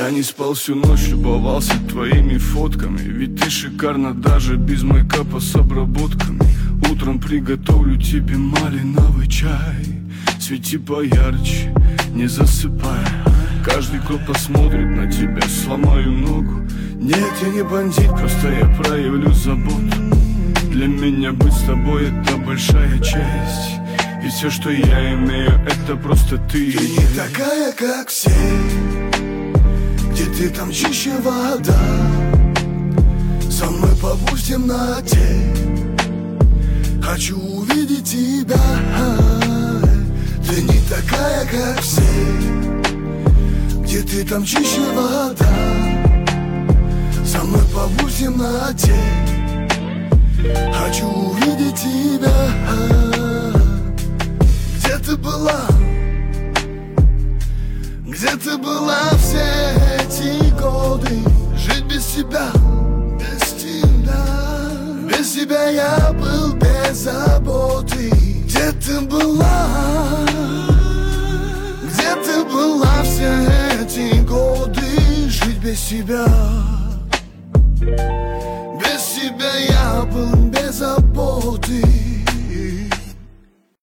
Я не спал всю ночь, любовался твоими фотками. Ведь ты шикарна даже без мейкапа с обработками. Утром приготовлю тебе малиновый чай. Свети поярче, не засыпай. Каждый, кто посмотрит на тебя, сломаю ногу. Нет, я не бандит, просто я проявлю заботу. Для меня быть с тобой это большая честь. И все, что я имею, это просто ты. Ты не такая, как все. Где ты, там чище вода. Со мной побудь в темноте. Хочу увидеть тебя. Ты не такая, как все. Где ты, там чище вода. Со мной побудь в темноте. Хочу увидеть тебя. Где ты была? Где ты была все эти годы? Жить без тебя, без тебя. Без тебя я был без заботы. Где ты была? Где ты была все эти годы? Жить без тебя.